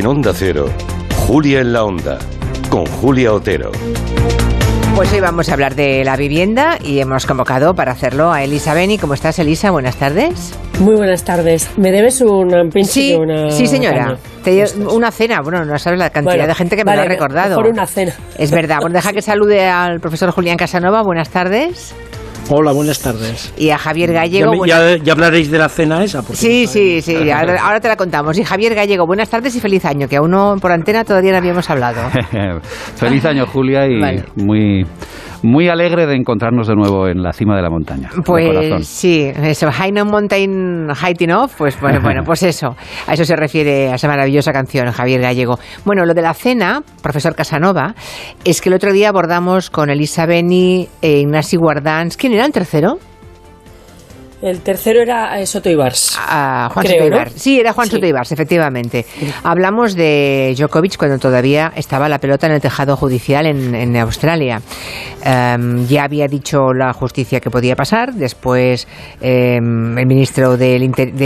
En Onda Cero, Julia en la Onda, con Julia Otero. Pues hoy vamos a hablar de la vivienda y hemos convocado para hacerlo a Elisa Beni. ¿Cómo estás, Elisa? Buenas tardes. Muy buenas tardes. ¿Me debes un príncipe? Sí, señora. Una cena. Bueno, no sabes la cantidad de gente que me lo ha recordado. Mejor una cena. Es verdad. Bueno, deja que salude al profesor Julián Casanova. Buenas tardes. Hola, buenas tardes. Y a Javier Gallego. Ya hablaréis de la cena esa. Sí. Ahora te la contamos. Y Javier Gallego, buenas tardes y feliz año, que aún no por antena todavía no habíamos hablado. Feliz año, Julia, y vale. Muy alegre de encontrarnos de nuevo en la cima de la montaña. Pues sí, eso, High No Mountain Heighting Off, pues bueno, pues eso. A eso se refiere a esa maravillosa canción, Javier Gallego. Bueno, lo de la cena, profesor Casanova, es que el otro día abordamos con Elisa Beni e Ignasi Guardans. ¿Quién era el tercero? El tercero era Soto Ibars. Juan Soto Ibars. ¿No? Sí, era Juan Soto Ibars, efectivamente. Hablamos de Djokovic cuando todavía estaba la pelota en el tejado judicial en Australia. Ya había dicho la justicia que podía pasar. Después el ministro de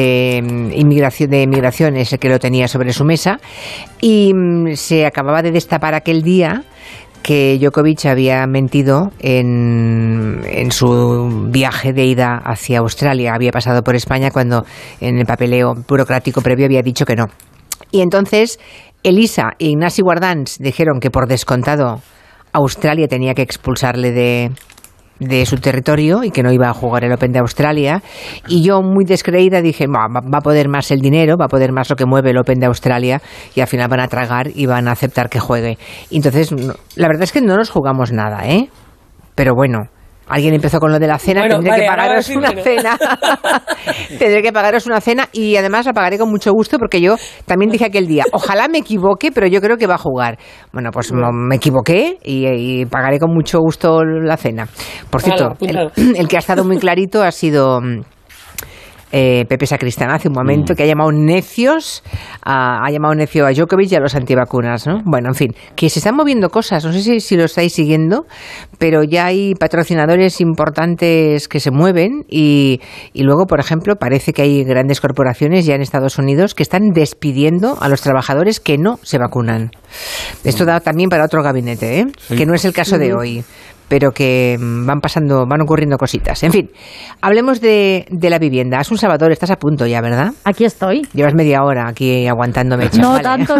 Inmigración es el que lo tenía sobre su mesa. Y se acababa de destapar aquel día que Djokovic había mentido en su viaje de ida hacia Australia. Había pasado por España cuando en el papeleo burocrático previo había dicho que no. Y entonces Elisa e Ignasi Guardans dijeron que por descontado Australia tenía que expulsarle de su territorio y que no iba a jugar el Open de Australia, y yo muy descreída dije, va a poder más el dinero, va a poder más lo que mueve el Open de Australia, y al final van a tragar y van a aceptar que juegue. Y entonces, la verdad es que no nos jugamos nada, pero bueno, alguien empezó con lo de la cena, tendré que pagaros una cena. Tendré que pagaros una cena y además la pagaré con mucho gusto porque yo también dije aquel día, ojalá me equivoque, pero yo creo que va a jugar. Bueno, pues me equivoqué y pagaré con mucho gusto la cena. Por cierto, el que ha estado muy clarito ha sido Pepe Sacristán hace un momento, que ha llamado necios a Djokovic y a los antivacunas, ¿no? Bueno, en fin, que se están moviendo cosas, no sé si lo estáis siguiendo, pero ya hay patrocinadores importantes que se mueven y luego, por ejemplo, parece que hay grandes corporaciones ya en Estados Unidos que están despidiendo a los trabajadores que no se vacunan. Esto da también para otro gabinete, sí, que no es el caso de hoy, pero que van ocurriendo cositas. En fin, hablemos de la vivienda. Asun Salvador, estás a punto ya, ¿verdad? Aquí estoy. Llevas media hora aquí aguantándome. No tanto.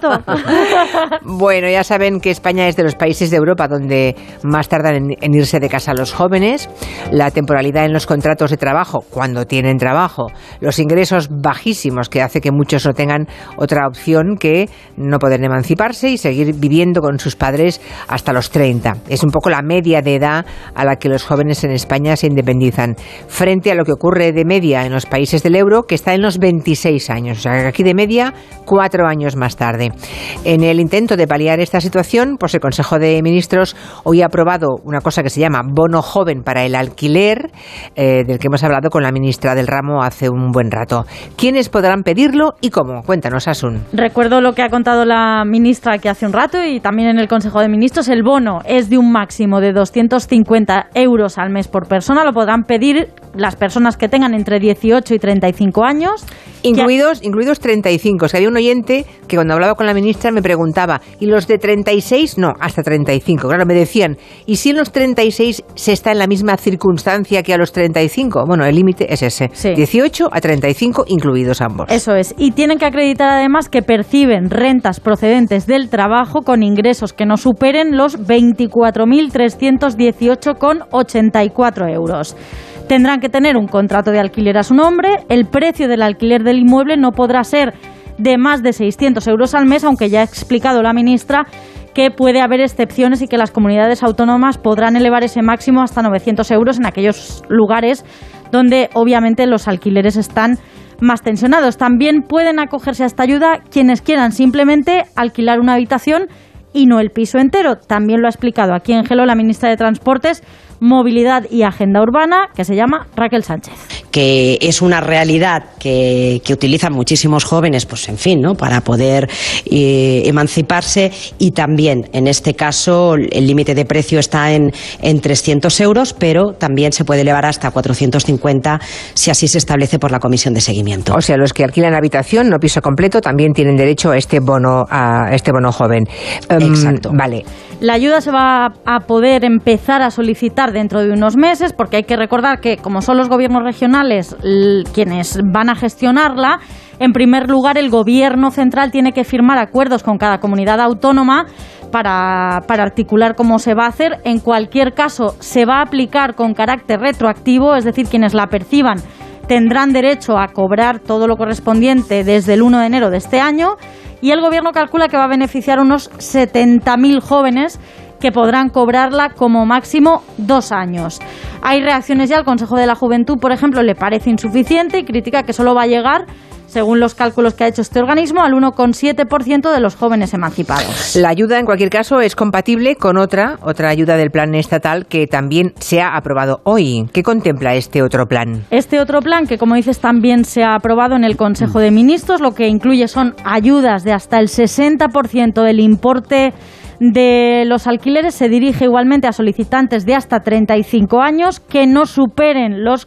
Bueno, ya saben que España es de los países de Europa donde más tardan en irse de casa los jóvenes. La temporalidad en los contratos de trabajo, cuando tienen trabajo. Los ingresos bajísimos, que hace que muchos no tengan otra opción que no poder emanciparse y seguir viviendo con sus padres hasta los 30. Es un poco la media de edad a la que los jóvenes en España se independizan, frente a lo que ocurre de media en los países del euro, que está en los 26 años, o sea, aquí de media 4 años más tarde. En el intento de paliar esta situación, pues el Consejo de Ministros hoy ha aprobado una cosa que se llama bono joven para el alquiler, del que hemos hablado con la ministra del ramo hace un buen rato. ¿Quiénes podrán pedirlo y cómo? Cuéntanos, Asun. Recuerdo lo que ha contado la ministra aquí hace un rato y también en el Consejo de Ministros. El bono es de un máximo de 250 euros al mes por persona. Lo podrán pedir las personas que tengan entre 18 y 35 años. Incluidos 35. Es que había un oyente que cuando hablaba con la ministra me preguntaba, ¿y los de 36? No, hasta 35. Claro, me decían, ¿y si en los 36 se está en la misma circunstancia que a los 35? Bueno, el límite es ese. Sí. 18 a 35 incluidos ambos. Eso es. Y tienen que acreditar además que perciben rentas procedentes del trabajo con ingresos que no superen los 24.318,84 euros. Tendrán que tener un contrato de alquiler a su nombre. El precio del alquiler del inmueble no podrá ser de más de 600 euros al mes, aunque ya ha explicado la ministra que puede haber excepciones y que las comunidades autónomas podrán elevar ese máximo hasta 900 euros en aquellos lugares donde obviamente los alquileres están más tensionados. También pueden acogerse a esta ayuda quienes quieran simplemente alquilar una habitación y no el piso entero. También lo ha explicado aquí en Gelo la ministra de Transportes, Movilidad y Agenda Urbana, que se llama Raquel Sánchez. Que es una realidad que utilizan muchísimos jóvenes, pues en fin, ¿no?, para poder emanciparse, y también en este caso el límite de precio está en 300 euros, pero también se puede elevar hasta 450 si así se establece por la comisión de seguimiento. O sea, los que alquilan habitación, no piso completo, también tienen derecho a este bono joven. Exacto. Vale. La ayuda se va a poder empezar a solicitar dentro de unos meses, porque hay que recordar que, como son los gobiernos regionales quienes van a gestionarla, en primer lugar el gobierno central tiene que firmar acuerdos con cada comunidad autónoma para articular cómo se va a hacer. En cualquier caso, se va a aplicar con carácter retroactivo, es decir, quienes la perciban tendrán derecho a cobrar todo lo correspondiente desde el 1 de enero de este año, y el Gobierno calcula que va a beneficiar a unos 70.000 jóvenes que podrán cobrarla como máximo 2 años. Hay reacciones ya. Al Consejo de la Juventud, por ejemplo, le parece insuficiente y critica que solo va a llegar, según los cálculos que ha hecho este organismo, al 1,7% de los jóvenes emancipados. La ayuda, en cualquier caso, es compatible con otra ayuda del plan estatal que también se ha aprobado hoy. ¿Qué contempla este otro plan? Este otro plan, que como dices también se ha aprobado en el Consejo de Ministros, lo que incluye son ayudas de hasta el 60% del importe de los alquileres. Se dirige igualmente a solicitantes de hasta 35 años que no superen los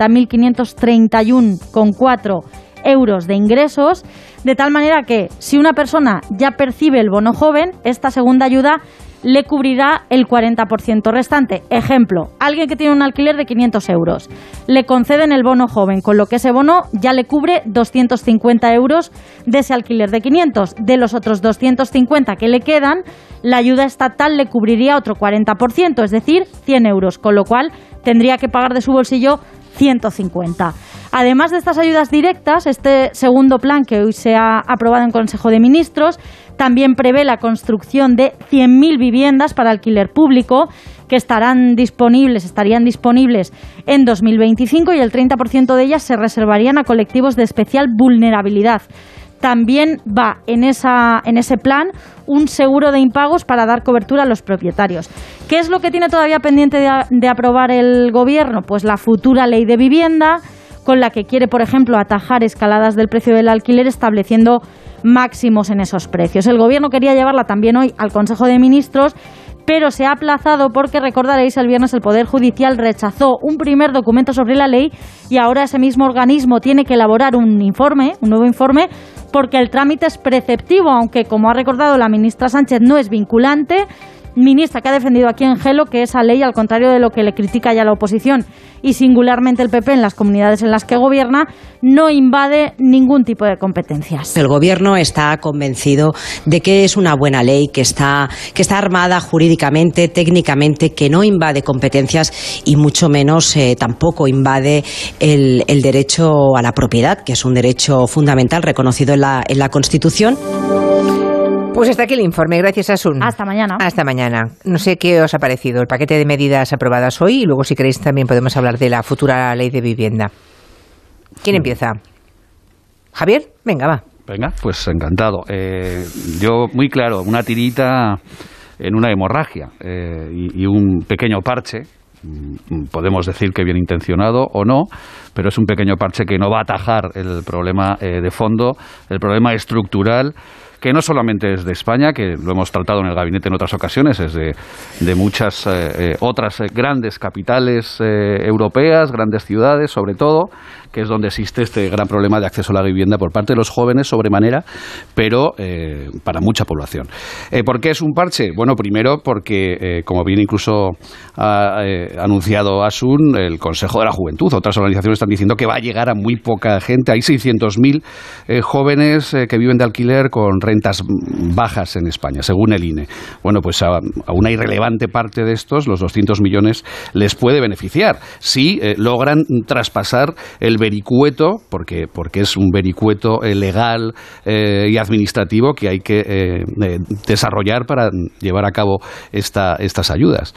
40.531,4 euros de ingresos, de tal manera que si una persona ya percibe el bono joven, esta segunda ayuda le cubrirá el 40% restante. Ejemplo, alguien que tiene un alquiler de 500 euros, le conceden el bono joven, con lo que ese bono ya le cubre 250 euros de ese alquiler de 500. De los otros 250 que le quedan, la ayuda estatal le cubriría otro 40%, es decir, 100 euros, con lo cual tendría que pagar de su bolsillo 150. Además de estas ayudas directas, este segundo plan que hoy se ha aprobado en Consejo de Ministros también prevé la construcción de 100.000 viviendas para alquiler público que estarían disponibles en 2025, y el 30% de ellas se reservarían a colectivos de especial vulnerabilidad. También va en ese plan un seguro de impagos para dar cobertura a los propietarios. ¿Qué es lo que tiene todavía pendiente de aprobar el Gobierno? Pues la futura ley de vivienda, con la que quiere, por ejemplo, atajar escaladas del precio del alquiler, estableciendo máximos en esos precios. El Gobierno quería llevarla también hoy al Consejo de Ministros, pero se ha aplazado porque, recordaréis, el viernes el Poder Judicial rechazó un primer documento sobre la ley, y ahora ese mismo organismo tiene que elaborar un nuevo informe, porque el trámite es preceptivo, aunque, como ha recordado la ministra Sánchez, no es vinculante. Ministra que ha defendido aquí en Gelo que esa ley, al contrario de lo que le critica ya la oposición y singularmente el PP en las comunidades en las que gobierna, no invade ningún tipo de competencias. El Gobierno está convencido de que es una buena ley, que está armada jurídicamente, técnicamente, que no invade competencias y mucho menos tampoco invade el derecho a la propiedad, que es un derecho fundamental reconocido en la Constitución. Pues hasta aquí el informe. Gracias, Asun. Hasta mañana. Hasta mañana. No sé qué os ha parecido el paquete de medidas aprobadas hoy, y luego, si queréis, también podemos hablar de la futura ley de vivienda. ¿Quién empieza? ¿Javier? Venga, va. Venga, pues encantado. Yo, muy claro, una tirita en una hemorragia y un pequeño parche. Podemos decir que bien intencionado o no, pero es un pequeño parche que no va a atajar el problema de fondo, el problema estructural, que no solamente es de España, que lo hemos tratado en el gabinete en otras ocasiones, es de muchas otras grandes capitales europeas, grandes ciudades sobre todo, que es donde existe este gran problema de acceso a la vivienda por parte de los jóvenes sobremanera, pero para mucha población. ¿Por qué es un parche? Bueno, primero porque, como bien incluso ha anunciado Asun, el Consejo de la Juventud, otras organizaciones están diciendo que va a llegar a muy poca gente. Hay 600.000 jóvenes que viven de alquiler con rentas bajas en España, según el INE. Bueno, pues a una irrelevante parte de estos, los 200 millones, les puede beneficiar si logran traspasar el vericueto, porque es un vericueto legal y administrativo que hay que desarrollar para llevar a cabo estas ayudas.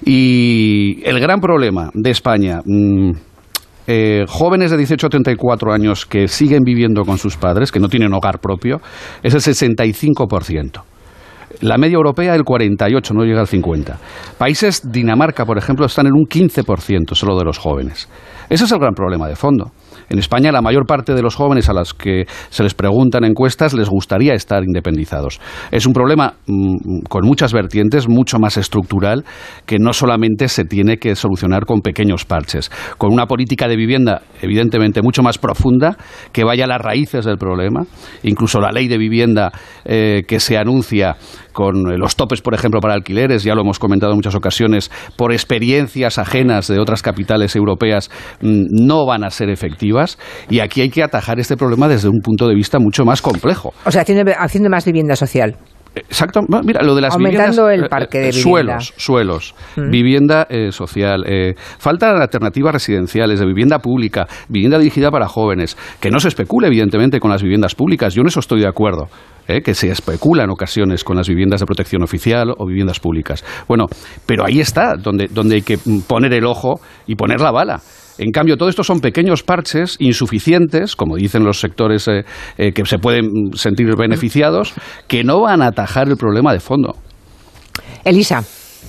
Y el gran problema de España, jóvenes de 18 a 34 años que siguen viviendo con sus padres, que no tienen hogar propio, es el 65%. La media europea el 48%, no llega al 50%. Países, Dinamarca, por ejemplo, están en un 15% solo de los jóvenes. Ese es el gran problema de fondo. En España, la mayor parte de los jóvenes a los que se les preguntan encuestas les gustaría estar independizados. Es un problema con muchas vertientes, mucho más estructural, que no solamente se tiene que solucionar con pequeños parches. Con una política de vivienda, evidentemente, mucho más profunda, que vaya a las raíces del problema. Incluso la ley de vivienda que se anuncia con los topes, por ejemplo, para alquileres, ya lo hemos comentado en muchas ocasiones, por experiencias ajenas de otras capitales europeas, no van a ser efectivas, y aquí hay que atajar este problema desde un punto de vista mucho más complejo. O sea, haciendo más vivienda social. Exacto. Mira, lo de las aumentando viviendas, el parque de vivienda. Suelos, vivienda social. Falta de alternativas residenciales, de vivienda pública, vivienda dirigida para jóvenes. Que no se especule, evidentemente, con las viviendas públicas. Yo en eso estoy de acuerdo. Que se especula en ocasiones con las viviendas de protección oficial o viviendas públicas. Bueno, pero ahí está, donde hay que poner el ojo y poner la bala. En cambio, todo esto son pequeños parches insuficientes, como dicen los sectores que se pueden sentir beneficiados, que no van a atajar el problema de fondo. Elisa.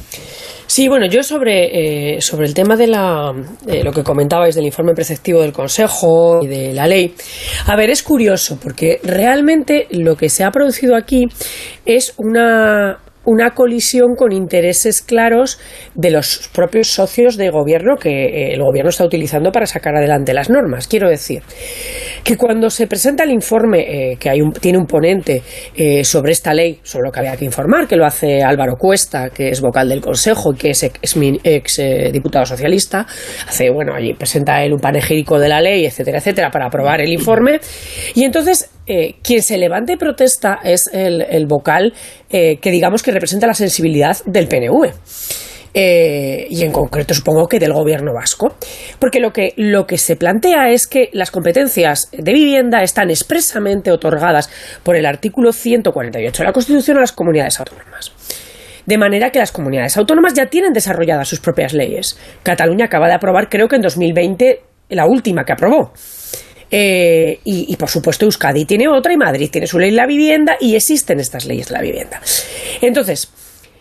Sí, bueno, yo sobre el tema de lo que comentabais del informe preceptivo del Consejo y de la ley, a ver, es curioso porque realmente lo que se ha producido aquí es una colisión con intereses claros de los propios socios de gobierno que el gobierno está utilizando para sacar adelante las normas. Quiero decir que cuando se presenta el informe tiene un ponente sobre esta ley, sobre lo que había que informar, que lo hace Álvaro Cuesta, que es vocal del Consejo y que es ex diputado socialista, allí presenta él un panegírico de la ley, etcétera, etcétera, para aprobar el informe, y entonces quien se levanta y protesta es el vocal que digamos que representa la sensibilidad del PNV. Y en concreto supongo que del gobierno vasco, porque lo que se plantea es que las competencias de vivienda están expresamente otorgadas por el artículo 148 de la Constitución a las comunidades autónomas. De manera que las comunidades autónomas ya tienen desarrolladas sus propias leyes. Cataluña acaba de aprobar, creo que en 2020, la última que aprobó. Y por supuesto Euskadi tiene otra y Madrid tiene su ley de la vivienda y existen estas leyes de la vivienda. Entonces,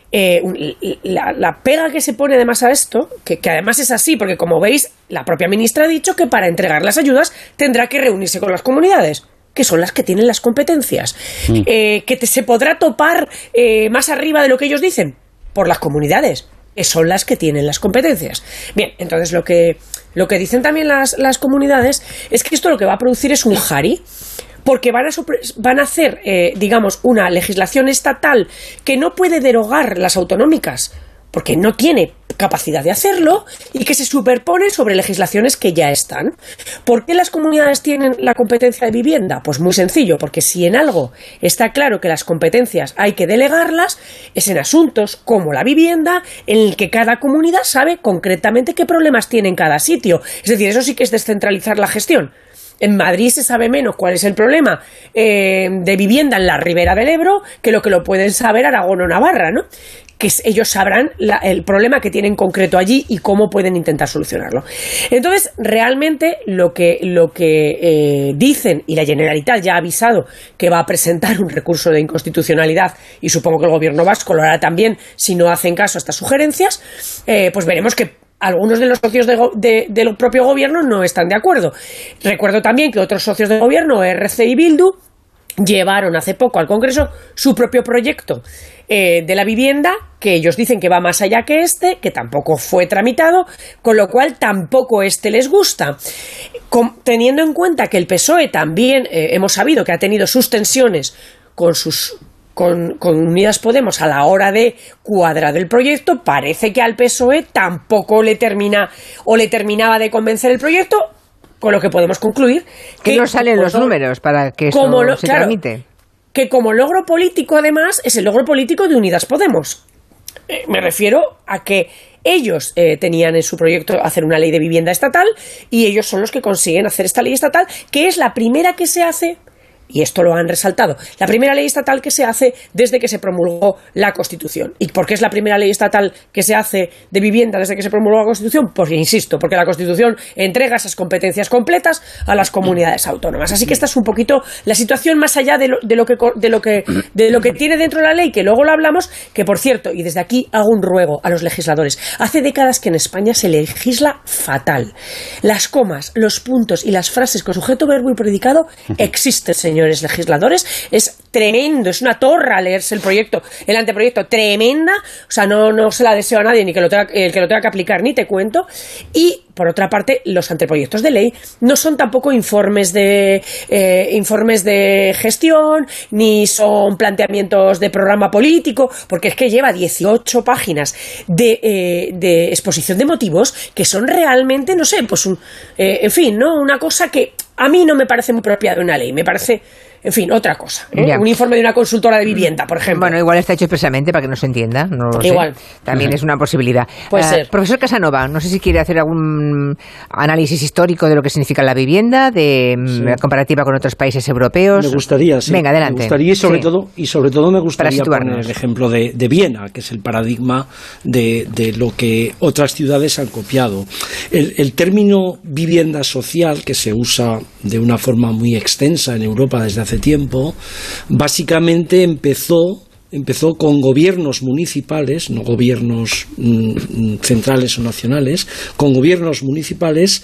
la pega que se pone además a esto, que además es así, porque como veis, la propia ministra ha dicho que para entregar las ayudas tendrá que reunirse con las comunidades, que son las que tienen las competencias. Se podrá topar más arriba de lo que ellos dicen por las comunidades, que son las que tienen las competencias. Bien, entonces lo que dicen también las comunidades es que esto lo que va a producir es un jari, porque van a hacer, digamos, una legislación estatal que no puede derogar las autonómicas, porque no tiene capacidad de hacerlo, y que se superpone sobre legislaciones que ya están. ¿Por qué las comunidades tienen la competencia de vivienda? Pues muy sencillo, porque si en algo está claro que las competencias hay que delegarlas, es en asuntos como la vivienda, en el que cada comunidad sabe concretamente qué problemas tiene en cada sitio. Es decir, eso sí que es descentralizar la gestión. En Madrid se sabe menos cuál es el problema de vivienda en la ribera del Ebro que lo pueden saber Aragón o Navarra, ¿no? Que ellos sabrán el problema que tienen concreto allí y cómo pueden intentar solucionarlo. Entonces, realmente lo que dicen, y la Generalitat ya ha avisado que va a presentar un recurso de inconstitucionalidad, y supongo que el gobierno vasco lo hará también si no hacen caso a estas sugerencias, pues veremos que algunos de los socios del propio gobierno no están de acuerdo. Recuerdo también que otros socios del gobierno, RC y Bildu, llevaron hace poco al Congreso su propio proyecto de la vivienda, que ellos dicen que va más allá que que tampoco fue tramitado, con lo cual tampoco les gusta. Teniendo en cuenta que el PSOE también hemos sabido que ha tenido sus tensiones con Unidas Podemos a la hora de cuadrar el proyecto, parece que al PSOE tampoco le terminaba de convencer el proyecto, con lo que podemos concluir que no salen los números para que esto se tramite. Que como logro político, además, es el logro político de Unidas Podemos. Me refiero a que ellos tenían en su proyecto hacer una ley de vivienda estatal, y ellos son los que consiguen hacer esta ley estatal, que es la primera que se hace y esto lo han resaltado, la primera ley estatal que se hace desde que se promulgó la Constitución. ¿Y por qué es la primera ley estatal que se hace de vivienda desde que se promulgó la Constitución? Pues insisto, porque la Constitución entrega esas competencias completas a las comunidades autónomas. Así que esta es un poquito la situación más allá de lo que tiene dentro de la ley, que luego lo hablamos, que por cierto, y desde aquí hago un ruego a los legisladores, hace décadas que en España se legisla fatal. Las comas, los puntos y las frases con sujeto, verbo y predicado existen, señores legisladores. Es tremendo, es una torra leerse el anteproyecto, tremenda. O sea, no se la deseo a nadie, ni el que lo tenga que aplicar, ni te cuento. Y por otra parte, los anteproyectos de ley no son tampoco informes de gestión, ni son planteamientos de programa político, porque es que lleva 18 páginas de exposición de motivos que son realmente, no sé, pues en fin, ¿no? Una cosa que a mí no me parece muy propia de una ley, me parece, en fin, otra cosa. Un informe de una consultora de vivienda, por ejemplo. Bueno, igual está hecho expresamente para que no se entienda, no lo igual sé. También es una posibilidad. Puede ser. Profesor Casanova, no sé si quiere hacer algún análisis histórico de lo que significa la vivienda, de la comparativa con otros países europeos. Me gustaría, sí. Venga, adelante. Me gustaría y sobre todo me gustaría poner el ejemplo de Viena, que es el paradigma de lo que otras ciudades han copiado. El término vivienda social, que se usa de una forma muy extensa en Europa desde hace tiempo, básicamente empezó con gobiernos municipales, no gobiernos centrales o nacionales, con gobiernos municipales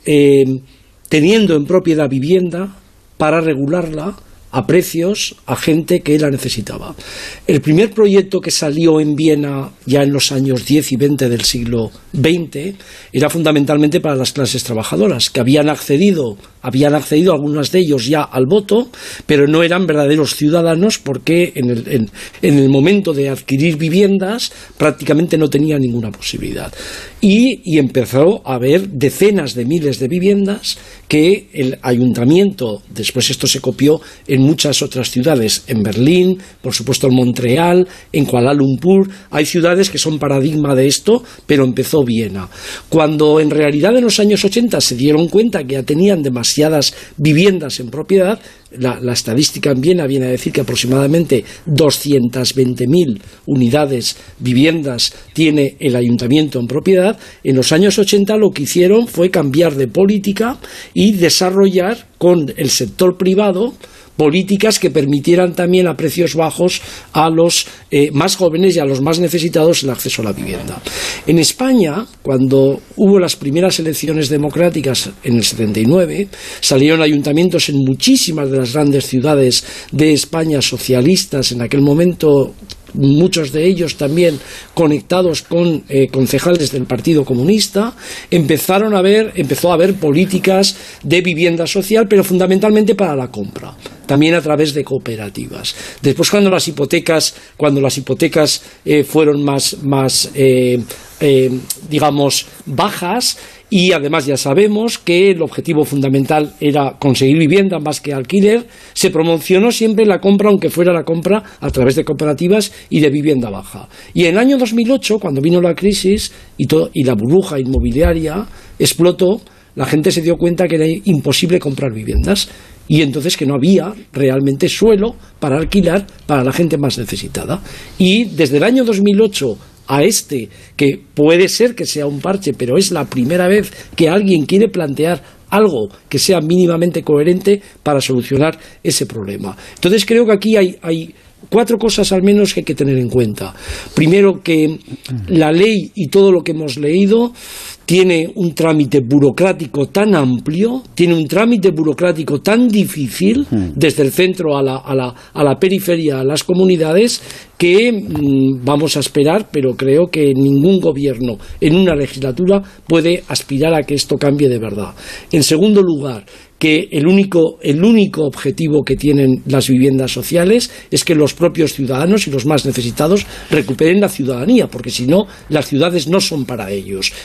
teniendo en propiedad vivienda para regularla a precios a gente que la necesitaba. El primer proyecto que salió en Viena ya en los años 10 y 20 del siglo XX era fundamentalmente para las clases trabajadoras, que habían accedido algunas de ellos ya al voto, pero no eran verdaderos ciudadanos porque en el momento de adquirir viviendas prácticamente no tenían ninguna posibilidad. Y empezó a haber decenas de miles de viviendas que el ayuntamiento, después esto se copió en muchas otras ciudades, en Berlín, por supuesto en Montreal, en Kuala Lumpur, hay ciudades que son paradigma de esto, pero empezó Viena. Cuando en realidad en los años 80 se dieron cuenta que ya tenían demasiadas viviendas en propiedad, la estadística en Viena viene a decir que aproximadamente 220.000 unidades, viviendas, tiene el ayuntamiento en propiedad. En los años 80 lo que hicieron fue cambiar de política y desarrollar con el sector privado políticas que permitieran también a precios bajos a los más jóvenes y a los más necesitados el acceso a la vivienda. En España, cuando hubo las primeras elecciones democráticas en el 79, salieron ayuntamientos en muchísimas de las grandes ciudades de España socialistas en aquel momento, muchos de ellos también conectados con concejales del Partido Comunista. Empezó a haber políticas de vivienda social, pero fundamentalmente para la compra, también a través de cooperativas. Después, cuando las hipotecas fueron más digamos, bajas, y además ya sabemos que el objetivo fundamental era conseguir vivienda más que alquiler, se promocionó siempre la compra, aunque fuera la compra a través de cooperativas y de vivienda baja. Y en el año 2008, cuando vino la crisis y la burbuja inmobiliaria explotó, la gente se dio cuenta que era imposible comprar viviendas y entonces que no había realmente suelo para alquilar para la gente más necesitada. Y desde el año 2008 a que puede ser que sea un parche, pero es la primera vez que alguien quiere plantear algo que sea mínimamente coherente para solucionar ese problema. Entonces creo que aquí hay 4 cosas al menos que hay que tener en cuenta. Primero, que la ley y todo lo que hemos leído tiene un trámite burocrático tan amplio, tiene un trámite burocrático tan difícil, desde el centro a la periferia, a las comunidades, que vamos a esperar, pero creo que ningún gobierno en una legislatura puede aspirar a que esto cambie de verdad. En segundo lugar, que el único objetivo que tienen las viviendas sociales es que los propios ciudadanos y los más necesitados recuperen la ciudadanía, porque si no, las ciudades no son para ellos. Y eso pasa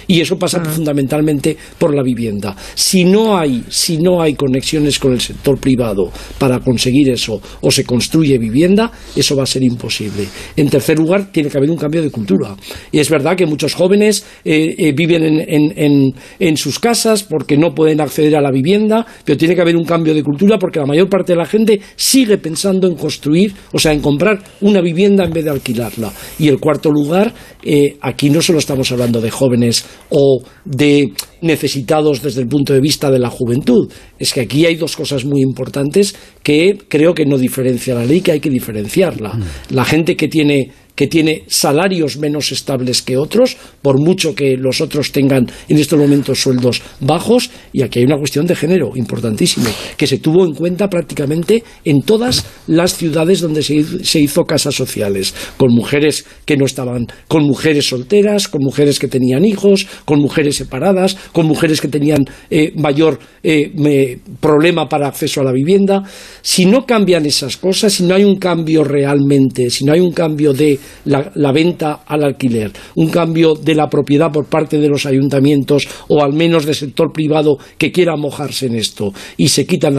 pasa fundamentalmente por la vivienda. Si no hay conexiones con el sector privado para conseguir eso, o se construye vivienda, eso va a ser imposible. En tercer lugar, tiene que haber un cambio de cultura. Y es verdad que muchos jóvenes viven en sus casas porque no pueden acceder a la vivienda, pero tiene que haber un cambio de cultura porque la mayor parte de la gente sigue pensando en construir, o sea, en comprar una vivienda en vez de alquilarla. Y en cuarto lugar, aquí no solo estamos hablando de jóvenes o de necesitados desde el punto de vista de la juventud, es que aquí hay dos cosas muy importantes que creo que no diferencia la ley, que hay que diferenciarla. La gente que tiene salarios menos estables que otros, por mucho que los otros tengan en estos momentos sueldos bajos, y aquí hay una cuestión de género importantísimo, que se tuvo en cuenta prácticamente en todas las ciudades donde se hizo casas sociales, con mujeres que no estaban, con mujeres solteras, con mujeres que tenían hijos, con mujeres separadas, con mujeres que tenían mayor problema para acceso a la vivienda. Si no cambian esas cosas, si no hay un cambio realmente, si no hay un cambio de la venta al alquiler, un cambio de la propiedad por parte de los ayuntamientos o al menos del sector privado que quiera mojarse en esto, y se quitan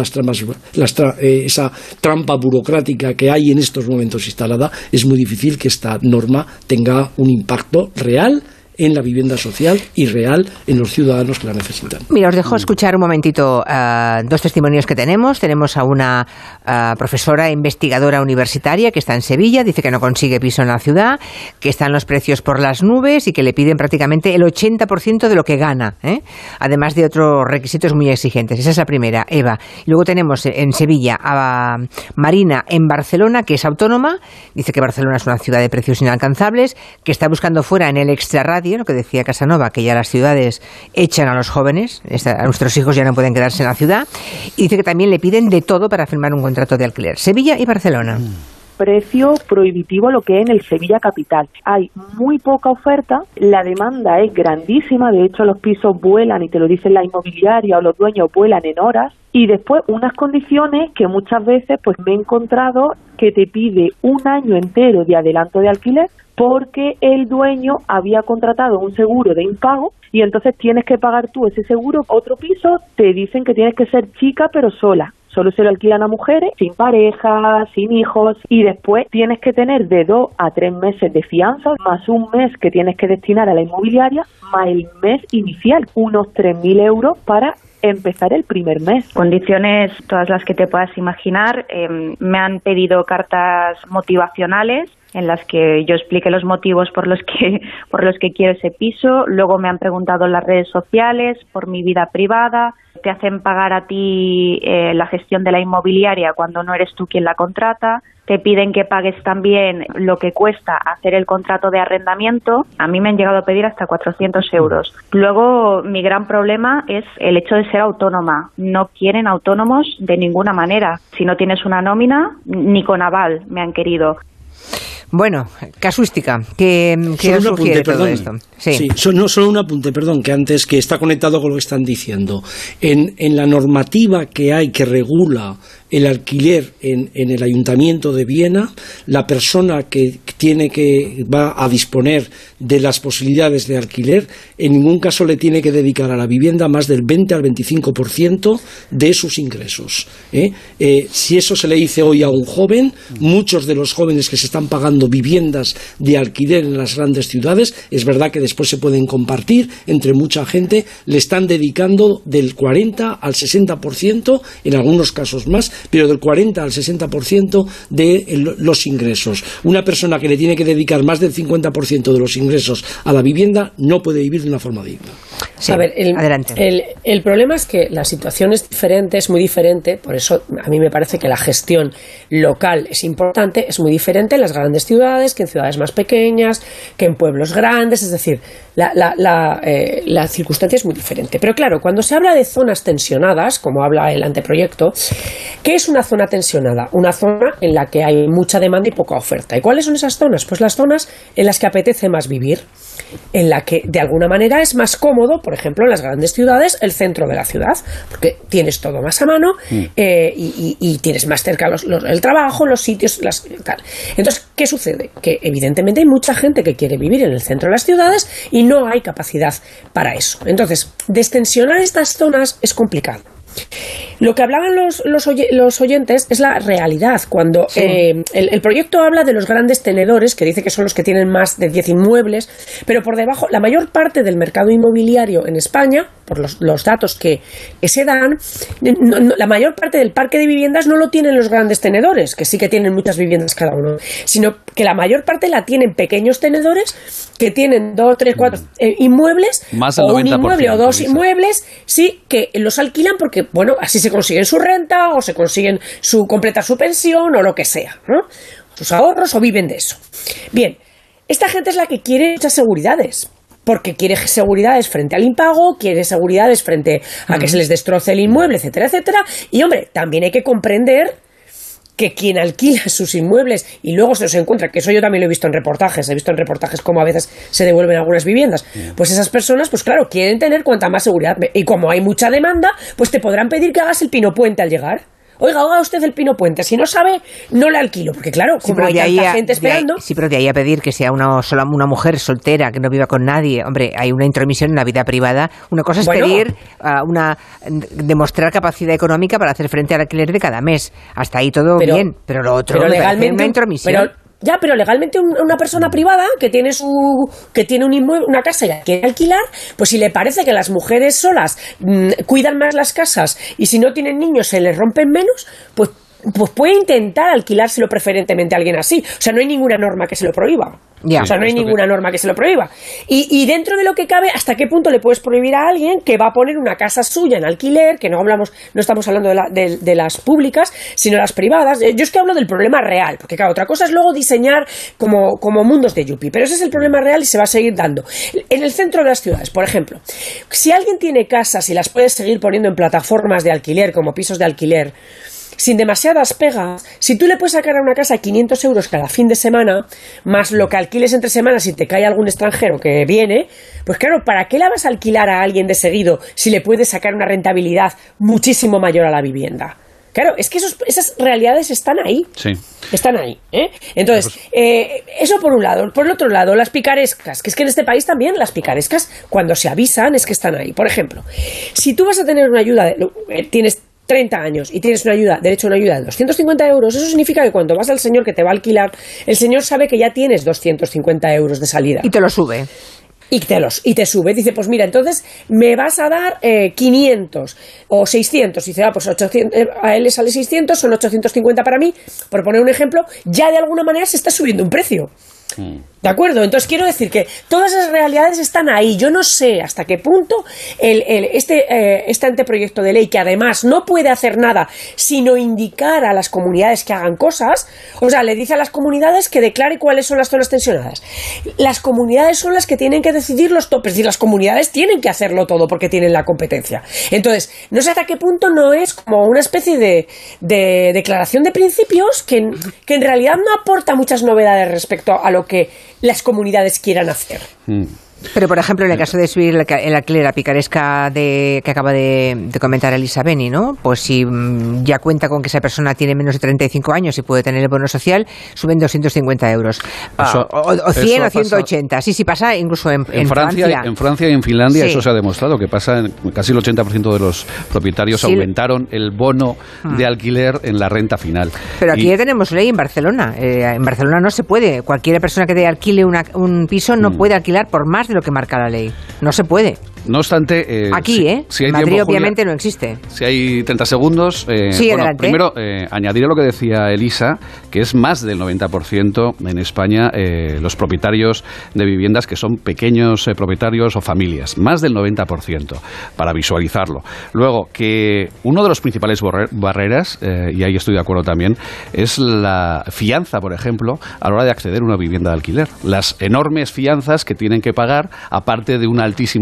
esa trampa burocrática que hay en estos momentos instalada, es muy difícil que esta norma tenga un impacto real en la vivienda social y real en los ciudadanos que la necesitan. Mira, os dejo escuchar un momentito dos testimonios que tenemos. Tenemos a una profesora investigadora universitaria que está en Sevilla, dice que no consigue piso en la ciudad, que están los precios por las nubes y que le piden prácticamente el 80% de lo que gana, además de otros requisitos muy exigentes. Esa es la primera, Eva. Y luego tenemos en Sevilla a Marina en Barcelona, que es autónoma, dice que Barcelona es una ciudad de precios inalcanzables, que está buscando fuera en el extrarradio, lo que decía Casanova, que ya las ciudades echan a los jóvenes, a nuestros hijos ya no pueden quedarse en la ciudad, y dice que también le piden de todo para firmar un contrato de alquiler. Sevilla y Barcelona. Precio prohibitivo lo que es en el Sevilla capital. Hay muy poca oferta, la demanda es grandísima, de hecho los pisos vuelan, y te lo dicen la inmobiliaria o los dueños, vuelan en horas, y después unas condiciones que muchas veces pues me he encontrado que te pide un año entero de adelanto de alquiler porque el dueño había contratado un seguro de impago y entonces tienes que pagar tú ese seguro. Otro piso te dicen que tienes que ser chica pero sola. Solo se lo alquilan a mujeres, sin pareja, sin hijos, y después tienes que tener de 2 a 3 meses de fianza, más un mes que tienes que destinar a la inmobiliaria, más el mes inicial, unos 3.000 euros para empezar el primer mes. Condiciones todas las que te puedas imaginar. Me han pedido cartas motivacionales en las que yo explique los motivos por los que quiero ese piso. Luego me han preguntado en las redes sociales por mi vida privada. Te hacen pagar a ti la gestión de la inmobiliaria cuando no eres tú quien la contrata. Te piden que pagues también lo que cuesta hacer el contrato de arrendamiento. A mí me han llegado a pedir hasta 400 euros. Luego, mi gran problema es el hecho de ser autónoma. No quieren autónomos de ninguna manera. Si no tienes una nómina, ni con aval me han querido. Bueno, casuística, ¿qué os sugiere todo esto? Sí, solo un apunte, perdón, que antes, que está conectado con lo que están diciendo. En la normativa que hay que regula el alquiler en el Ayuntamiento de Viena, la persona que va a disponer de las posibilidades de alquiler, en ningún caso le tiene que dedicar a la vivienda más del 20 al 25% de sus ingresos. Si eso se le dice hoy a un joven, muchos de los jóvenes que se están pagando viviendas de alquiler en las grandes ciudades, es verdad que después se pueden compartir entre mucha gente, le están dedicando del 40 al 60%, en algunos casos más, pero del 40 al 60% de los ingresos. Una persona que le tiene que dedicar más del 50% de los ingresos a la vivienda no puede vivir de una forma digna. Sí, a ver, adelante. El problema es que la situación es diferente, es muy diferente, por eso a mí me parece que la gestión local es importante, es muy diferente en las grandes ciudades que en ciudades más pequeñas, que en pueblos grandes, es decir, la circunstancia es muy diferente. Pero claro, cuando se habla de zonas tensionadas, como habla el anteproyecto, ¿qué es una zona tensionada? Una zona en la que hay mucha demanda y poca oferta. ¿Y cuáles son esas zonas? Pues las zonas en las que apetece más vivir, en la que de alguna manera es más cómodo, por ejemplo, en las grandes ciudades, el centro de la ciudad, porque tienes todo más a mano y tienes más cerca el trabajo, los sitios, tal. Entonces, ¿qué sucede? Que evidentemente hay mucha gente que quiere vivir en el centro de las ciudades y no hay capacidad para eso. Entonces, destensionar estas zonas es complicado. Lo que hablaban los oyentes es la realidad. Cuando el proyecto habla de los grandes tenedores, que dice que son los que tienen más de 10 inmuebles, pero por debajo, la mayor parte del mercado inmobiliario en España, por los datos que se dan, la mayor parte del parque de viviendas no lo tienen los grandes tenedores, que sí que tienen muchas viviendas cada uno, sino que la mayor parte la tienen pequeños tenedores que tienen 2, 3, 4 inmuebles, más del o 90%, un inmueble o dos Elisa. inmuebles, sí, que los alquilan porque, bueno, así se consiguen su renta o se consiguen completar su pensión o lo que sea, ¿no? Sus ahorros o viven de eso. Bien, esta gente es la que quiere muchas seguridades. Porque quiere seguridades frente al impago, quiere seguridades frente a que se les destroce el inmueble, etcétera, etcétera. Y, hombre, también hay que comprender que quien alquila sus inmuebles y luego se los encuentra, que eso yo también lo he visto en reportajes, como a veces se devuelven algunas viviendas, pues esas personas, pues claro, quieren tener cuanta más seguridad. Y como hay mucha demanda, pues te podrán pedir que hagas el pino puente al llegar. Oiga, haga usted el pino puente. Si no sabe, no le alquilo. Porque claro, como hay tanta gente esperando... Sí, pero de ahí a pedir que sea una mujer soltera, que no viva con nadie. Hombre, hay una intromisión en la vida privada. Una cosa es pedir demostrar capacidad económica para hacer frente al alquiler de cada mes. Hasta ahí todo bien. Pero lo otro, legalmente, una intromisión. Pero legalmente una persona privada que tiene un inmueble, una casa y la quiere alquilar, pues si le parece que las mujeres solas cuidan más las casas y si no tienen niños se les rompen menos, pues puede intentar alquilárselo preferentemente a alguien así. O sea, no hay ninguna norma que se lo prohíba. Yeah. O sea, no hay ninguna norma que se lo prohíba. Y dentro de lo que cabe, ¿hasta qué punto le puedes prohibir a alguien que va a poner una casa suya en alquiler? Que no estamos hablando de las públicas, sino las privadas. Yo es que hablo del problema real, porque claro, otra cosa es luego diseñar como mundos de yuppie, pero ese es el problema real y se va a seguir dando. En el centro de las ciudades, por ejemplo, si alguien tiene casas y las puedes seguir poniendo en plataformas de alquiler, como pisos de alquiler, sin demasiadas pegas, si tú le puedes sacar a una casa 500 euros cada fin de semana, más lo que alquiles entre semanas si te cae algún extranjero que viene, pues claro, ¿para qué la vas a alquilar a alguien de seguido si le puedes sacar una rentabilidad muchísimo mayor a la vivienda? Claro, es que esas realidades están ahí. Sí. Están ahí, ¿eh? Entonces, eso por un lado. Por el otro lado, las picarescas, que es que en este país también las picarescas, cuando se avisan, es que están ahí. Por ejemplo, si tú vas a tener una ayuda, tienes 30 años y tienes derecho a una ayuda de 250 euros, eso significa que cuando vas al señor que te va a alquilar, el señor sabe que ya tienes 250 euros de salida. Y te lo sube. Y te sube, dice, pues mira, entonces me vas a dar 500 o 600, y dice, pues 800, a él le sale 600, son 850 para mí, por poner un ejemplo, ya de alguna manera se está subiendo un precio. ¿De acuerdo? Entonces quiero decir que todas esas realidades están ahí. Yo no sé hasta qué punto este anteproyecto de ley, que además no puede hacer nada sino indicar a las comunidades que hagan cosas, o sea, le dice a las comunidades que declare cuáles son las zonas tensionadas. Las comunidades son las que tienen que decidir los topes y las comunidades tienen que hacerlo todo porque tienen la competencia. Entonces, no sé hasta qué punto no es como una especie de declaración de principios que en realidad no aporta muchas novedades respecto a lo que las comunidades quieran hacer. Pero, por ejemplo, en el caso de subir el alquiler a picaresca que acaba de comentar Elisa Beni, ¿no? Pues si ya cuenta con que esa persona tiene menos de 35 años y puede tener el bono social, suben 250 euros. O 100 o 180. Sí, pasa incluso en Francia. En Francia y en Finlandia, sí. Eso se ha demostrado, que pasa en casi el 80% de los propietarios aumentaron el bono de alquiler en la renta final. Pero aquí ya tenemos ley en Barcelona. En Barcelona no se puede. Cualquier persona que te alquile un piso no puede alquilar por más de lo que marca la ley. No se puede. No obstante... Aquí, si hay Madrid tiempo, obviamente Julia, no existe. Si hay 30 segundos... Sí, adelante. Primero, añadiré lo que decía Elisa, que es más del 90% en España los propietarios de viviendas que son pequeños propietarios o familias. Más del 90%, para visualizarlo. Luego, que uno de los principales barreras, y ahí estoy de acuerdo también, es la fianza, por ejemplo, a la hora de acceder a una vivienda de alquiler. Las enormes fianzas que tienen que pagar, aparte de un altísimo alquiler.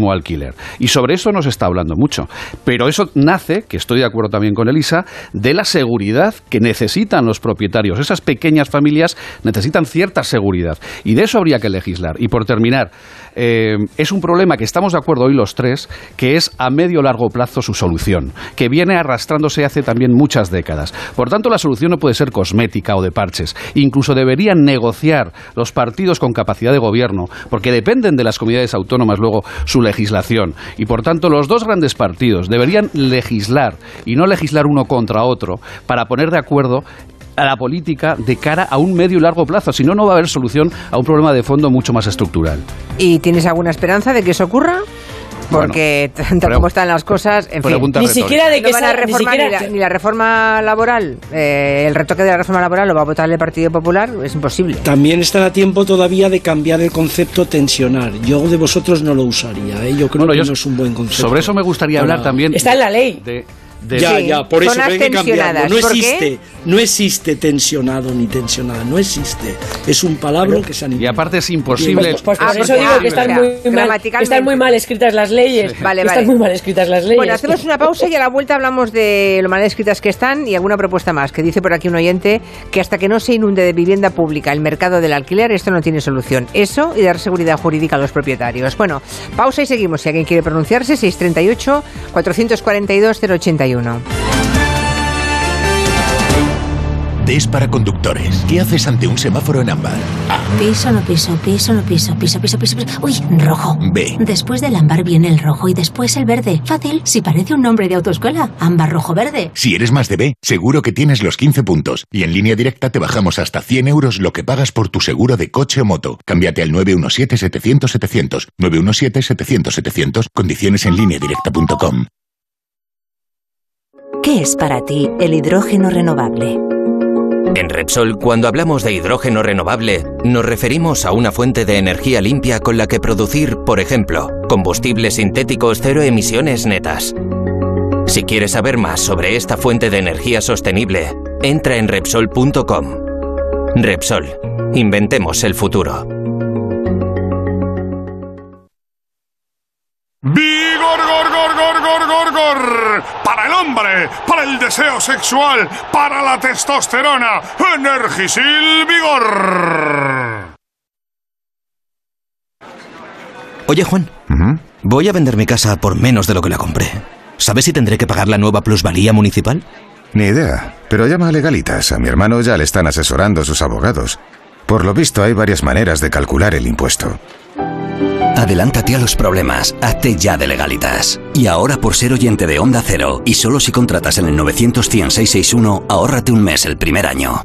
alquiler. Y sobre eso no se está hablando mucho. Pero eso nace, que estoy de acuerdo también con Elisa, de la seguridad que necesitan los propietarios. Esas pequeñas familias necesitan cierta seguridad. Y de eso habría que legislar. Y por terminar, es un problema que estamos de acuerdo hoy los tres, que es a medio o largo plazo su solución, que viene arrastrándose hace también muchas décadas. Por tanto, la solución no puede ser cosmética o de parches. Incluso deberían negociar los partidos con capacidad de gobierno, porque dependen de las comunidades autónomas luego su legislación. Y por tanto, los dos grandes partidos deberían legislar y no legislar uno contra otro para poner de acuerdo a la política de cara a un medio y largo plazo. Si no, no va a haber solución a un problema de fondo mucho más estructural. ¿Y tienes alguna esperanza de que eso ocurra? Porque tanto como están las cosas, en fin, ni siquiera de que no van a reformar ni la reforma laboral, el retoque de la reforma laboral lo va a votar el Partido Popular, es imposible. También están a tiempo todavía de cambiar el concepto tensionar. Yo de vosotros no lo usaría, yo creo que no es un buen concepto. Sobre eso me gustaría hablar también. Está en la ley. Ya, por eso hay que cambiarlo. No existe tensionado ni tensionada, no existe. Es un palabra que se han inventado. Y aparte es imposible. Pues por eso digo que están muy mal escritas las leyes. Están muy mal escritas las leyes. Bueno, hacemos una pausa y a la vuelta hablamos de lo mal escritas que están y alguna propuesta más, que dice por aquí un oyente que hasta que no se inunde de vivienda pública el mercado del alquiler, esto no tiene solución. Eso y dar seguridad jurídica a los propietarios. Bueno, pausa y seguimos. Si alguien quiere pronunciarse, 638-442-081. D es para conductores. ¿Qué haces ante un semáforo en ámbar? A. Piso, no piso, piso, no piso, piso, piso, piso, piso. Uy, rojo. B. Después del ámbar viene el rojo y después el verde. Fácil, si parece un nombre de autoescuela. Ámbar, rojo, verde. Si eres más de B, seguro que tienes los 15 puntos. Y en Línea Directa te bajamos hasta 100 euros lo que pagas por tu seguro de coche o moto. Cámbiate al 917-700-700. 917-700-700. Condiciones en lineadirecta.com. ¿Qué es para ti el hidrógeno renovable? En Repsol, cuando hablamos de hidrógeno renovable, nos referimos a una fuente de energía limpia con la que producir, por ejemplo, combustibles sintéticos cero emisiones netas. Si quieres saber más sobre esta fuente de energía sostenible, entra en Repsol.com. Repsol, inventemos el futuro. ¡Vigor, gor, gor, gor, gor, gor, gor! Para el hombre, para el deseo sexual, para la testosterona, Energisil Vigor. Oye, Juan, voy a vender mi casa por menos de lo que la compré. ¿Sabes si tendré que pagar la nueva plusvalía municipal? Ni idea, pero llama a Legalitas. A mi hermano ya le están asesorando sus abogados. Por lo visto hay varias maneras de calcular el impuesto. Adelántate a los problemas, hazte ya de Legalitas. Y ahora, por ser oyente de Onda Cero, y solo si contratas en el 900-100-661, ahórrate un mes el primer año.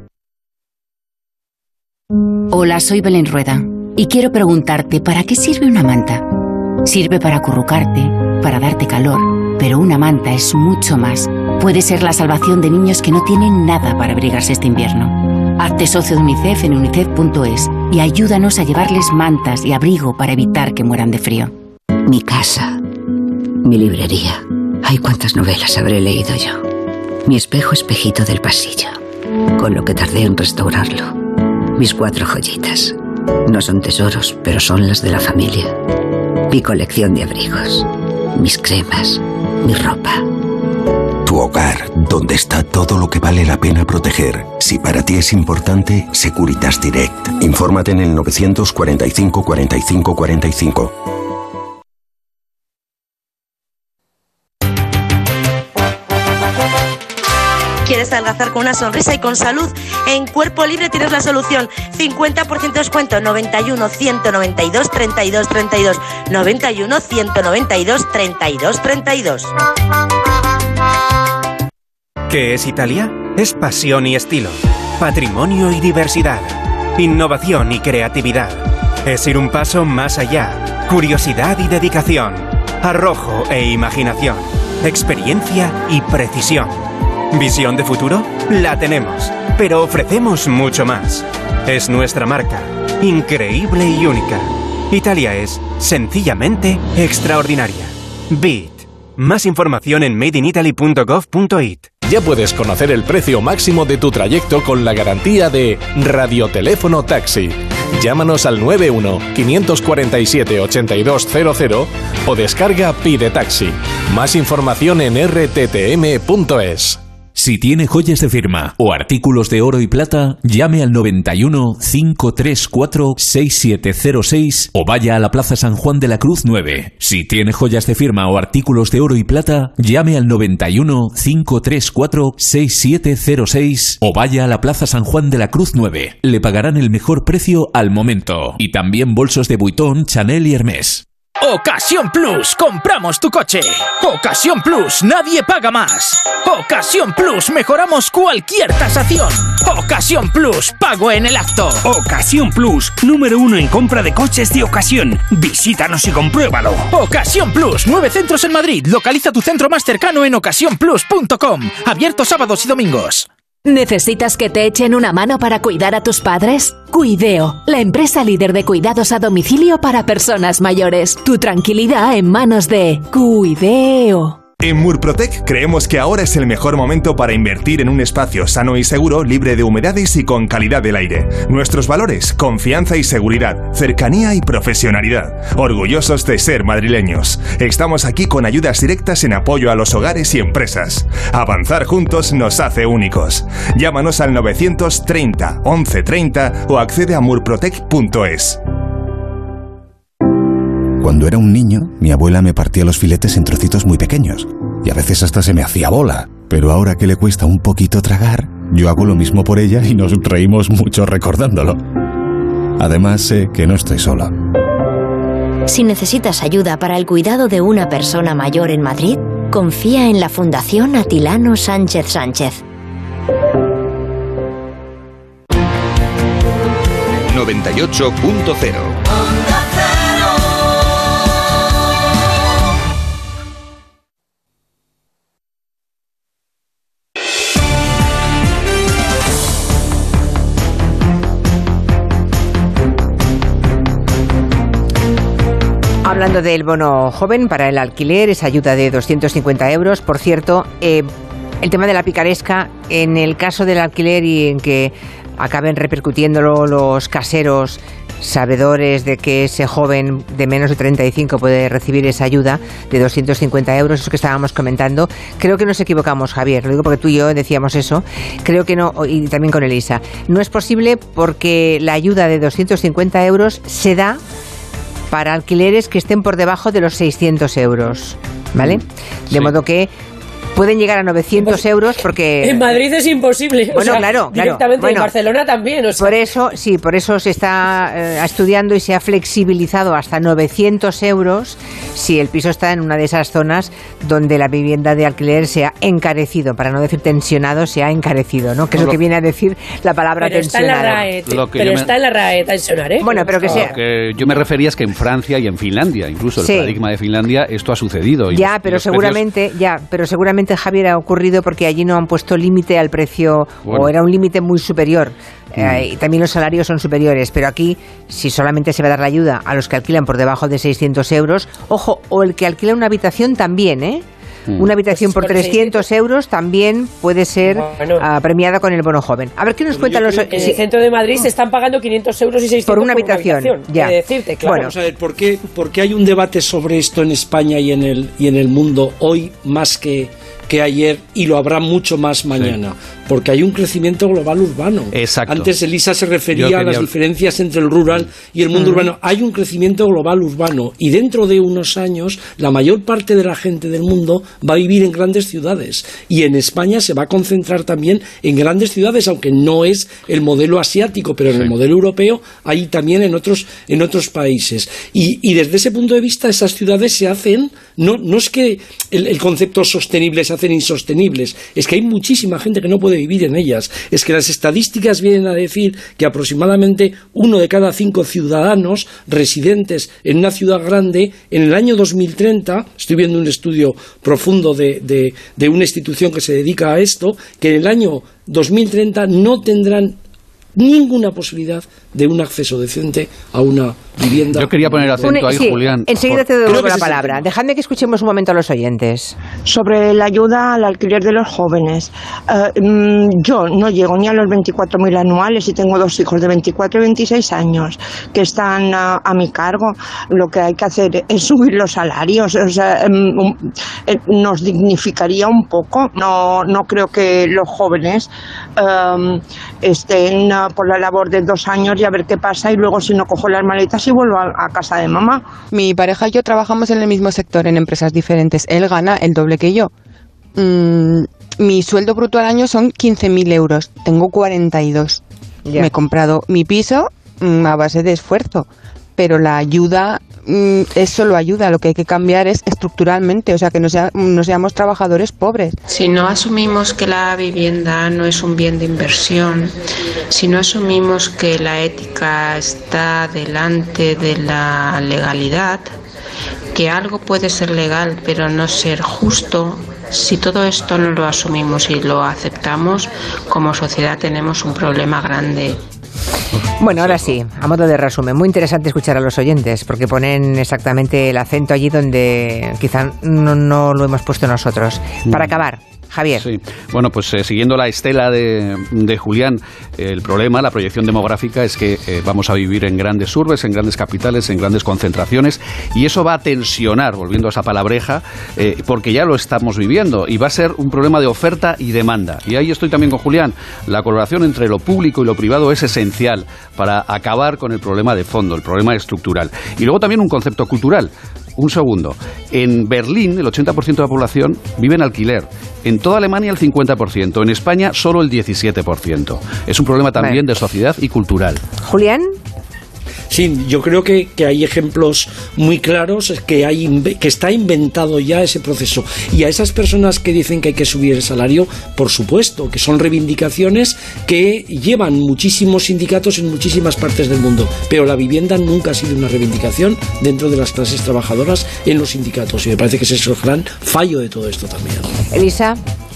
Hola, soy Belén Rueda, y quiero preguntarte, ¿para qué sirve una manta? Sirve para acurrucarte, para darte calor, pero una manta es mucho más. Puede ser la salvación de niños que no tienen nada para abrigarse este invierno. Hazte socio de UNICEF en unicef.es y ayúdanos a llevarles mantas y abrigo para evitar que mueran de frío. Mi casa, mi librería. Ay, cuántas novelas habré leído yo. Mi espejo espejito del pasillo, con lo que tardé en restaurarlo. Mis 4 joyitas. No son tesoros, pero son las de la familia. Mi colección de abrigos, mis cremas, mi ropa. Tu hogar, donde está todo lo que vale la pena proteger. Si para ti es importante, Securitas Direct. Infórmate en el 945 45 45. ¿Quieres adelgazar con una sonrisa y con salud? En Cuerpo Libre tienes la solución. 50% descuento. 91 192 32 32. 91 192 32 32. ¿Qué es Italia? Es pasión y estilo, patrimonio y diversidad, innovación y creatividad. Es ir un paso más allá, curiosidad y dedicación, arrojo e imaginación, experiencia y precisión. ¿Visión de futuro? La tenemos, pero ofrecemos mucho más. Es nuestra marca, increíble y única. Italia es, sencillamente, extraordinaria. Beat. Más información en madeinitaly.gov.it. Ya puedes conocer el precio máximo de tu trayecto con la garantía de Radioteléfono Taxi. Llámanos al 91-547-8200 o descarga Pide Taxi. Más información en rttm.es. Si tiene joyas de firma o artículos de oro y plata, llame al 91 534 6706 o vaya a la Plaza San Juan de la Cruz 9. Si tiene joyas de firma o artículos de oro y plata, llame al 91 534 6706 o vaya a la Plaza San Juan de la Cruz 9. Le pagarán el mejor precio al momento. Y también bolsos de Vuitton, Chanel y Hermès. Ocasión Plus, compramos tu coche. Ocasión Plus, nadie paga más. Ocasión Plus, mejoramos cualquier tasación. Ocasión Plus, pago en el acto. Ocasión Plus, número 1 en compra de coches de ocasión. Visítanos y compruébalo. Ocasión Plus, 9 centros en Madrid. Localiza tu centro más cercano en ocasiónplus.com. Abierto sábados y domingos. ¿Necesitas que te echen una mano para cuidar a tus padres? Cuideo, la empresa líder de cuidados a domicilio para personas mayores. Tu tranquilidad en manos de Cuideo. En Murprotec creemos que ahora es el mejor momento para invertir en un espacio sano y seguro, libre de humedades y con calidad del aire. Nuestros valores: confianza y seguridad, cercanía y profesionalidad. Orgullosos de ser madrileños. Estamos aquí con ayudas directas en apoyo a los hogares y empresas. Avanzar juntos nos hace únicos. Llámanos al 930 1130 o accede a murprotec.es. Cuando era un niño, mi abuela me partía los filetes en trocitos muy pequeños y a veces hasta se me hacía bola. Pero ahora que le cuesta un poquito tragar, yo hago lo mismo por ella y nos reímos mucho recordándolo. Además, sé que no estoy sola. Si necesitas ayuda para el cuidado de una persona mayor en Madrid, confía en la Fundación Atilano Sánchez Sánchez. 98.0. Hablando del bono joven para el alquiler, esa ayuda de 250 euros. Por cierto, el tema de la picaresca, en el caso del alquiler y en que acaben repercutiéndolo los caseros, sabedores de que ese joven de menos de 35 puede recibir esa ayuda de 250 euros, eso que estábamos comentando, creo que nos equivocamos, Javier, lo digo porque tú y yo decíamos eso, creo que no, y también con Elisa, no es posible porque la ayuda de 250 euros se da para alquileres que estén por debajo de los 600 euros, ¿vale? De modo que pueden llegar a 900 euros porque... En Madrid es imposible. Bueno, claro. Directamente, bueno, en Barcelona también. O sea. Por eso se está estudiando y se ha flexibilizado hasta 900 euros si el piso está en una de esas zonas donde la vivienda de alquiler se ha encarecido, para no decir tensionado, se ha encarecido, ¿no? Que es lo que viene a decir la palabra tensionado. Está en la RAE tensionar, ¿eh? Bueno, pero que sea... Lo que yo me refería es que en Francia y en Finlandia, incluso el paradigma de Finlandia, esto ha sucedido. Pero seguramente, Javier, ha ocurrido porque allí no han puesto límite al precio, o era un límite muy superior. Y también los salarios son superiores, pero aquí, si solamente se va a dar la ayuda a los que alquilan por debajo de 600 euros, ojo, o el que alquila una habitación también, ¿eh? Una habitación por 300 euros también puede ser premiada con el bono joven. A ver, ¿qué nos cuentan los... En el centro de Madrid se están pagando 500 euros y 600 por una habitación. Ya. Decirte, claro. Vamos a ver, ¿por qué hay un debate sobre esto en España y en el mundo hoy más que ayer, y lo habrá mucho más mañana? Porque hay un crecimiento global urbano. Exacto. Antes Elisa se refería a las diferencias entre el rural y el mundo urbano. Hay un crecimiento global urbano y dentro de unos años la mayor parte de la gente del mundo va a vivir en grandes ciudades, y en España se va a concentrar también en grandes ciudades, aunque no es el modelo asiático, pero en el modelo europeo hay también en otros países. Y desde ese punto de vista esas ciudades se hacen, no es que el concepto sostenible se hacen insostenibles, es que hay muchísima gente que no puede vivir en ellas. Es que las estadísticas vienen a decir que aproximadamente 1 de cada 5 ciudadanos residentes en una ciudad grande, en el año 2030, estoy viendo un estudio profundo de una institución que se dedica a esto, que en el año 2030 no tendrán ninguna posibilidad de un acceso decente a una vivienda. Yo quería poner acento ahí, Julián. Enseguida te devuelvo la palabra. Dejadme que escuchemos un momento a los oyentes. Sobre la ayuda al alquiler de los jóvenes. Yo no llego ni a los 24.000 anuales y tengo 2 hijos de 24 y 26 años que están a mi cargo. Lo que hay que hacer es subir los salarios. O sea, nos dignificaría un poco. No creo que los jóvenes estén por la labor de 2 años y a ver qué pasa, y luego si no cojo las maletas y vuelvo a casa de mamá. Mi pareja y yo trabajamos en el mismo sector, en empresas diferentes. Él gana el doble que yo. Mi sueldo bruto al año son 15.000 euros. Tengo 42. Ya. Me he comprado mi piso a base de esfuerzo. Pero la ayuda es solo ayuda. Lo que hay que cambiar es estructuralmente. O sea, que no seamos trabajadores pobres. Si no asumimos que la vivienda no es un bien de inversión, si no asumimos que la ética está delante de la legalidad, que algo puede ser legal pero no ser justo, si todo esto no lo asumimos y lo aceptamos, como sociedad tenemos un problema grande. Bueno, ahora sí, a modo de resumen, muy interesante escuchar a los oyentes, porque ponen exactamente el acento allí donde quizá no lo hemos puesto nosotros. Para acabar, Javier. Sí, bueno, pues siguiendo la estela de Julián, el problema, la proyección demográfica es que vamos a vivir en grandes urbes, en grandes capitales, en grandes concentraciones, y eso va a tensionar, volviendo a esa palabreja, porque ya lo estamos viviendo, y va a ser un problema de oferta y demanda. Y ahí estoy también con Julián. La colaboración entre lo público y lo privado es esencial para acabar con el problema de fondo, el problema estructural. Y luego también un concepto cultural. Un segundo. En Berlín, el 80% de la población vive en alquiler. En toda Alemania, el 50%. En España, solo el 17%. Es un problema también de sociedad y cultural. Julián. Sí, yo creo que hay ejemplos muy claros que está inventado ya ese proceso. Y a esas personas que dicen que hay que subir el salario, por supuesto, que son reivindicaciones que llevan muchísimos sindicatos en muchísimas partes del mundo. Pero la vivienda nunca ha sido una reivindicación dentro de las clases trabajadoras en los sindicatos. Y me parece que ese es el gran fallo de todo esto también. Elisa.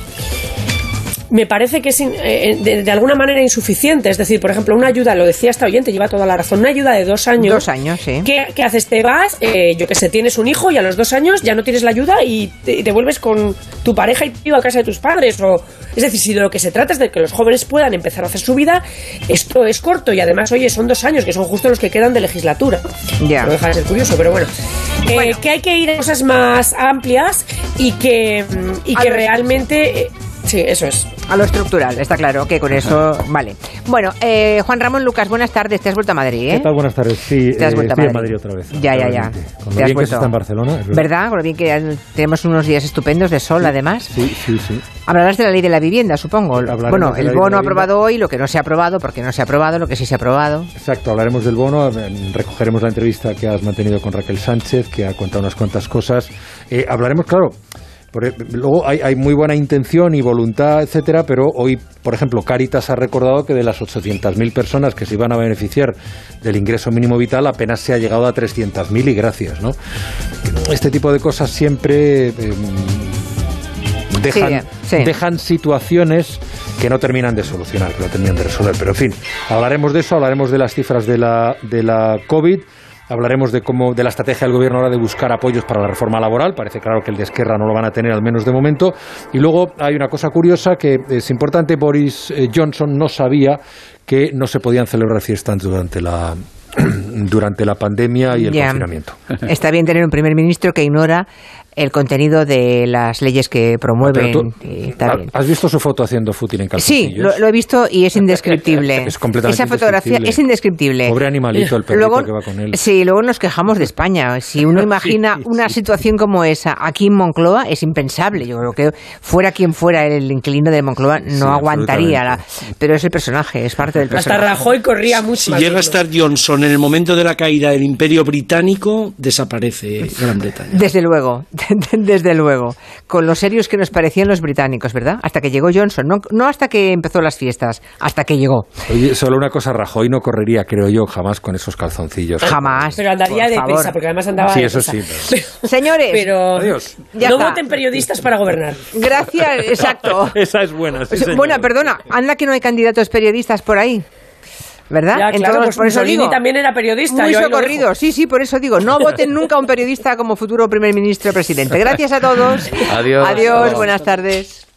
Me parece que es de alguna manera insuficiente. Es decir, por ejemplo, una ayuda, lo decía esta oyente, lleva toda la razón, una ayuda de 2 años. 2 años, sí. ¿Qué haces? Te vas, yo que sé, tienes un hijo y a los 2 años ya no tienes la ayuda y te vuelves con tu pareja y te vas a casa de tus padres. Es decir, si de lo que se trata es de que los jóvenes puedan empezar a hacer su vida, esto es corto y además, oye, son 2 años, que son justo los que quedan de legislatura. Ya. No deja de ser curioso, pero bueno. Que hay que ir a cosas más amplias y que realmente... sí, eso es. A lo estructural, está claro que con eso vale. Bueno, Juan Ramón Lucas, buenas tardes. Te has vuelto a Madrid, ¿eh? ¿Qué tal? Buenas tardes. Sí, te has vuelto estoy en Madrid otra vez. Ya. Con lo bien que se está en Barcelona. ¿Verdad? Con lo bien que tenemos unos días estupendos de sol, además. Sí. Hablarás de la ley de la vivienda, supongo. Hablaremos el bono aprobado hoy, lo que no se ha aprobado, porque no se ha aprobado, lo que sí se ha aprobado. Exacto, hablaremos del bono, recogeremos la entrevista que has mantenido con Raquel Sánchez, que ha contado unas cuantas cosas. Hablaremos, claro... Luego hay muy buena intención y voluntad, etcétera, pero hoy, por ejemplo, Cáritas ha recordado que de las 800.000 personas que se iban a beneficiar del ingreso mínimo vital apenas se ha llegado a 300.000 y gracias, ¿no? Este tipo de cosas siempre dejan situaciones que no terminan de solucionar, que no terminan de resolver. Pero en fin, hablaremos de eso, hablaremos de las cifras de la COVID. Hablaremos de la estrategia del gobierno ahora de buscar apoyos para la reforma laboral. Parece claro que el de Esquerra no lo van a tener, al menos de momento. Y luego hay una cosa curiosa que es importante. Boris Johnson no sabía que no se podían celebrar fiestas durante la pandemia y el confinamiento. Está bien tener un primer ministro que ignora el contenido de las leyes que promueven. ¿Has visto su foto haciendo footing en calzoncillos? Sí, lo he visto y es indescriptible. Es completamente Esa fotografía es indescriptible. Pobre animalito, el perrito que va con él. Sí, luego nos quejamos de España. Si uno imagina una situación como esa aquí en Moncloa, es impensable. Yo creo que fuera quien fuera el inquilino de Moncloa no aguantaría. Pero es el personaje, es parte del personaje. Hasta Rajoy corría mucho. Si llega a estar Johnson en el momento de la caída del Imperio Británico, desaparece Gran Bretaña. Desde luego, con lo serios que nos parecían los británicos, ¿verdad? Hasta que llegó Johnson, no hasta que empezó las fiestas, hasta que llegó. Oye, solo una cosa, Rajoy no correría, creo yo, jamás con esos calzoncillos. Jamás. Pero andaría deprisa, porque además andaba deprisa. Sí, eso sí. Señores, pero adiós. No voten periodistas para gobernar. Gracias, exacto. Esa es buena. Sí, bueno, perdona, anda que no hay candidatos periodistas por ahí. ¿verdad? Ya, claro, entonces, por eso Mussolini digo, también era periodista. muy socorrido, sí, por eso digo, no voten nunca a un periodista como futuro primer ministro o presidente. Gracias a todos. Adiós. Adiós, buenas tardes.